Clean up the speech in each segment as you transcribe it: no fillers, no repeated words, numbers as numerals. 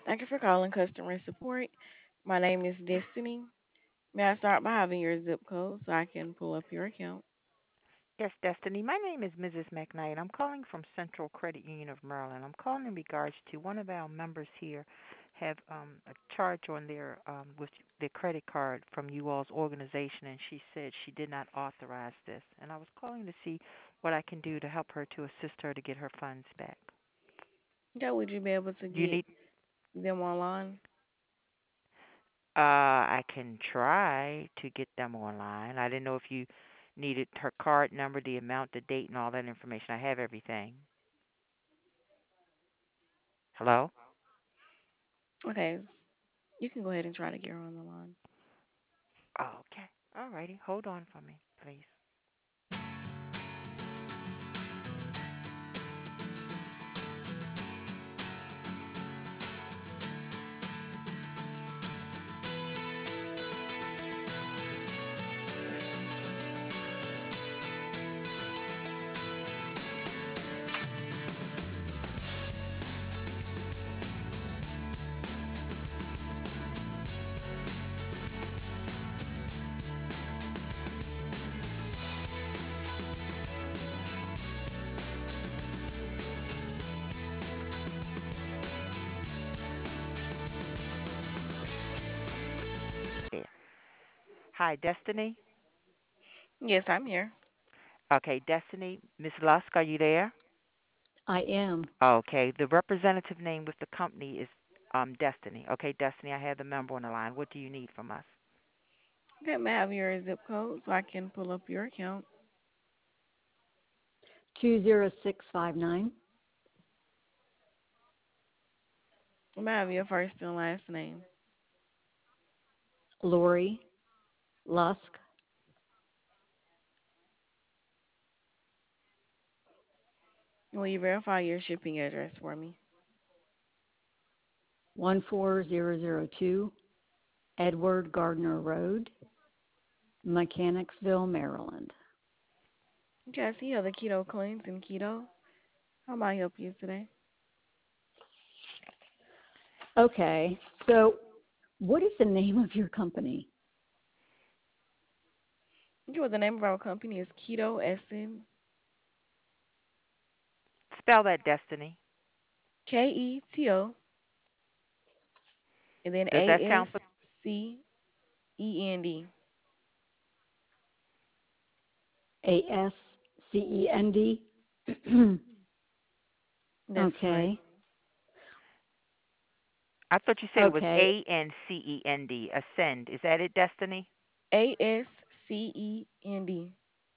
Thank you for calling customer support. My name is Destiny. May I start by having your zip code so I can pull up your account? Yes, Destiny. My name is Mrs. McKnight. I'm calling from Central Credit Union of Maryland. I'm calling in regards to one of our members here have a charge on their with their credit card from you all's organization, and she said she did not authorize this. And I was calling to see what I can do to help her to assist her to get her funds back. Okay, would you be able to Do you get need? them online? I can try to get them online. I didn't know if you needed her card number, the amount, the date, and all that information. I have everything. Hello. Okay, you can go ahead and try to get her on the line. Okay. All righty. Hold on for me, please. There. Hi, Destiny. Yes, I'm here. Okay, Destiny. Miss Lusk, are you there? I am. Okay. The representative name with the company is Destiny. Okay, Destiny. I have the member on the line. What do you need from us? Okay, may I have your zip code so I can pull up your account? 20659. May I have your first and last name? Lori Lusk. Will you verify your shipping address for me? 14002 Edward Gardner Road, Mechanicsville, Maryland. Okay, I see you have the Keto Cleanse and Keto. How may I help you today? Okay, so what is the name of your company? Okay, well, the name of our company is Keto Essen, Spell that, Destiny. Keto, and then Does that sound ASCEND. ASCEND? That's correct. Okay, I thought you said it was okay, ANCEND. Ascend. Is that it, Destiny? ASCEND.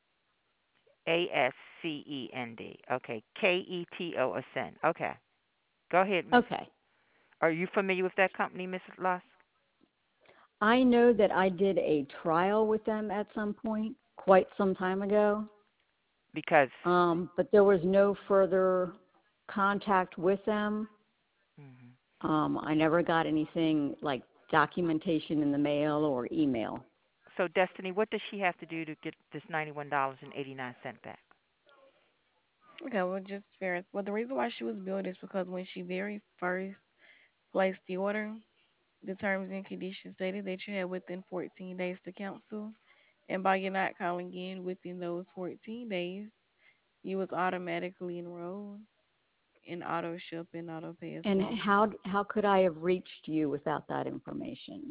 ASCEND. Okay. KETO Ascend. Okay. Go ahead, Miss. okay. Are you familiar with that company, Mrs. Lusk? I know that I did a trial with them at some point, quite some time ago, Because but there was no further contact with them. mhm. I never got anything like documentation in the mail or email. So Destiny, what does she have to do to get this $91.89 back? Okay, well, just fair. Well, the reason why she was billed is because when she very first placed the order, the terms and conditions stated that you had within 14 days to cancel. And by you not calling in within those 14 days, you was automatically enrolled in auto ship and auto pay as And well. how could I have reached you without that information?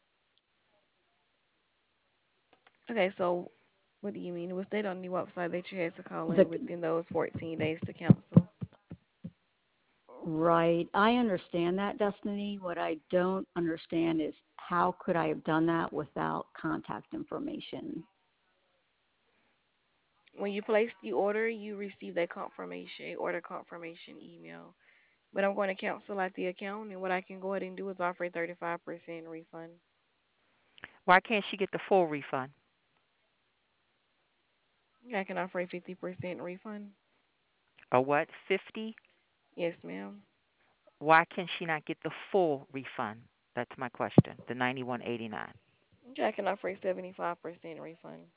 Okay, so what do you mean? It was stated on the website that you had to call The in within those 14 days to cancel. right, I understand that, Destiny. What I don't understand is how could I have done that without contact information? When you place the order, you receive a confirmation, order confirmation email. But I'm going to cancel out the account, and what I can go ahead and do is offer a 35% refund. Why can't she get the full refund? I can offer a 50% refund. Or what? 50? Yes, ma'am. Why can she not get the full refund? That's my question. The 91.89. I can offer a 75% refund.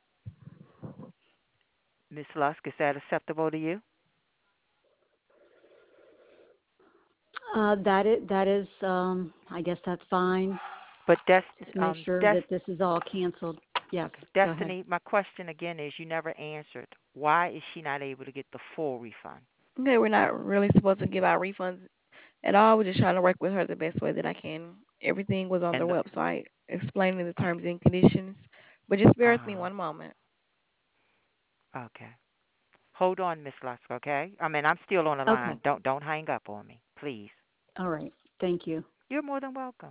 Miss Lusk, is that acceptable to you? That is, I guess that's fine. But Just make sure Des, that this is all canceled. Yes, okay, go ahead. Destiny, my question again is you never answered. Why is she not able to get the full refund? Okay, we're not really supposed to give out refunds at all. We're just trying to work with her the best way that I can. Everything was on their And the website explaining the terms okay, and conditions. But just bear with me uh, one moment. okay. Hold on, Miss Lusk, okay? I mean, I'm still on the Okay. line. Don't hang up on me, please. All right. Thank you. You're more than welcome.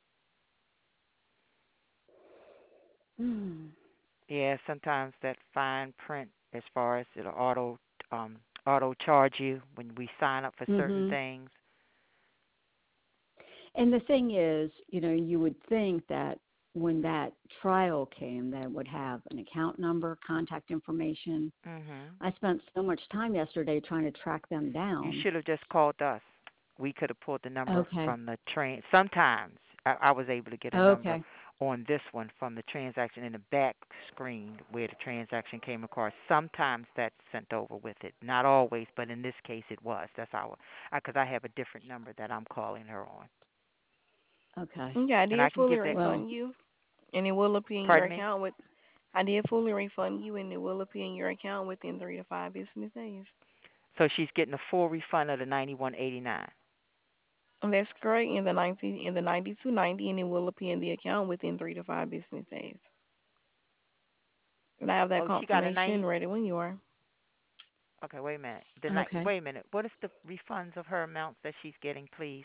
Hmm. Yeah, sometimes that fine print as far as it'll um auto charge you when we sign up for certain Mhm. things. And the thing is, you would think that when that trial came, that it would have an account number, contact information. Mhm. I spent so much time yesterday trying to track them You down. should have just called us. We could have pulled the number Okay. from the train. Sometimes I was able to get a number Okay. on this one from the transaction in the back screen where the transaction came across. Sometimes that's sent over with it. Not always, but in this case it was. That's how, because I have a different number that I'm calling her on. Okay. Yeah, I And I did can fully give that. Well, refund you, and it will appear in your Pardon me? account with. I did fully refund you, and it will appear in your account within 3 to 5 business days. So she's getting a full refund of the 91.89. And that's correct in the 92.90, and it will appear in the account within 3 to 5 business days. And I have that Oh, she got a confirmation 90. ready when you are. Okay, wait a minute. The night. okay. Wait a minute. What is the refunds of her amounts that she's getting, please?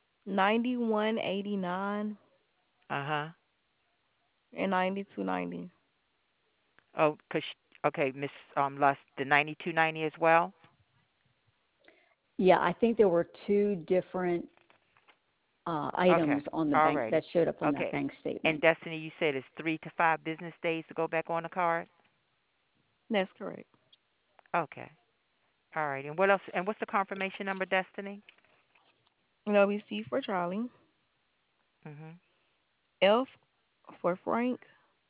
91.89 Uh huh. and 92.90. Oh, okay, Miss Lust, the 92.90 as well. Yeah, I think there were two different Okay, items on the bank alrighty. that showed up on that Okay, bank and statement. Destiny, you said it's 3 to 5 business days to go back on the card. That's correct. Okay, all right. And what else? And what's the confirmation number, Destiny? And it'll be C for Charlie, Mhm. F for Frank,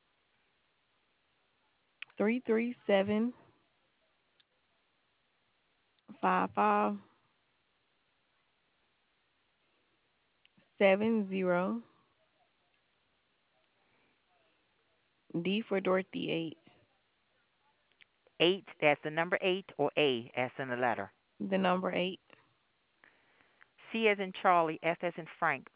3375570, D for Dorothy, 8, 8 as the number 8, or A as in the letter. the number 8. C as in Charlie, F as in Frank,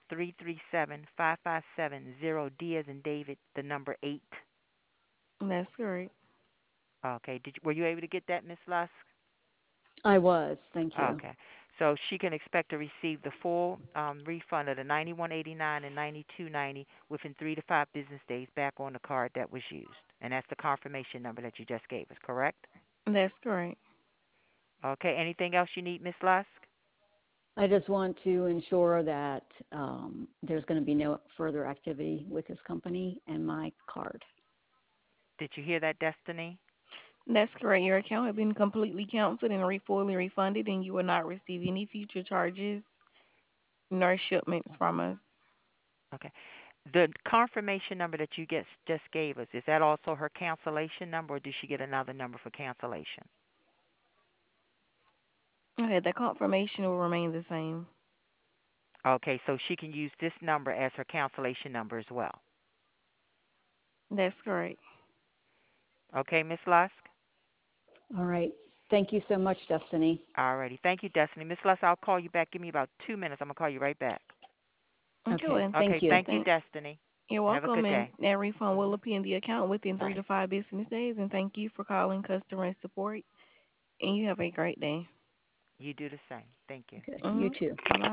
3375570, D as in David, the number 8. That's correct. Okay. Were you able to get that, Miss Lusk? I was. Thank you. Okay. So she can expect to receive the full refund of the 91.89 and 92.90 within 3 to 5 business days back on the card that was used, and that's the confirmation number that you just gave us, correct? That's correct. Okay. Anything else you need, Miss Lusk? I just want to ensure that there's going to be no further activity with this company and my card. Did you hear that, Destiny? That's correct. Your account has been completely canceled and fully refunded, and you will not receive any future charges nor shipments from us. Okay. The confirmation number that you just gave us, is that also her cancellation number, or does she get another number for cancellation? Okay, the confirmation will remain the same. Okay, so she can use this number as her cancellation number as well. That's correct. Okay, Miss Lusk? All right. Thank you so much, Destiny. Alrighty. Thank you, Destiny. Miss Lusk, I'll call you back. Give me about 2 minutes. I'm going to call you right back. Okay, Okay. well, Thank Okay, you. thank you, thank, Destiny. you're Have a welcome, good and day. that refund will Hmm. appear in the account within three Bye. to five business days. And thank you for calling customer support. And you have a great day. You do the same. Thank you. Okay. You Mm-hmm. too. Bye bye.